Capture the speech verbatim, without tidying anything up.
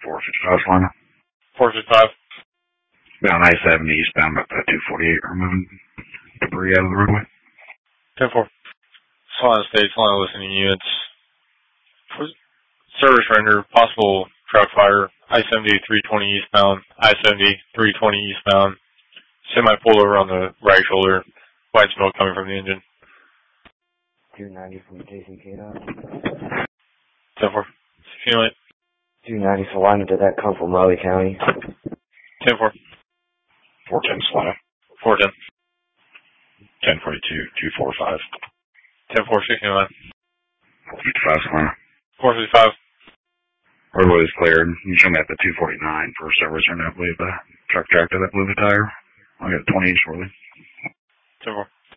four fifty-five, Solana. four fifty-five. About I seventy eastbound, about that two forty-eight, removing debris out of the roadway. ten four. Solana State, Solana listening units. Service render, possible truck fire. I seventy, three twenty eastbound. I seventy, three twenty eastbound. Semi pull over on the right shoulder. White smoke coming from the engine. two ninety from J C K dot. ten four. Accumulate. two ninety Solana, did that come from Raleigh County? ten four. four ten Solana. four ten. ten forty-two, two forty-five. ten four, sixty-nine. four fifty-five Solana. four fifty-five. Roadway is cleared. You show me at the two forty-nine for service render, I believe the truck tractor that blew the tire. I got twenty shortly. ten four.